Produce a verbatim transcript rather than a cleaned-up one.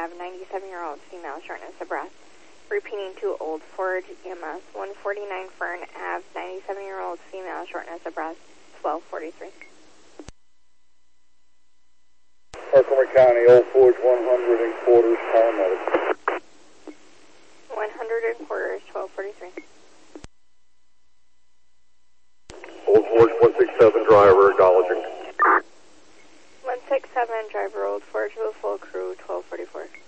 Ave, ninety-seven-year-old female, shortness of breath. Repeating to Old Forge, E M S, one forty-nine Fern Ave, ninety-seven-year-old female, shortness of breath, twelve forty-three. Montgomery County, Old Forge, one hundred and quarters, paramedic. one hundred and quarters, twelve forty-three. Old Forge, one six seven, driver, acknowledging. one six seven, driver, Old Forge, with full crew, twelve forty-four.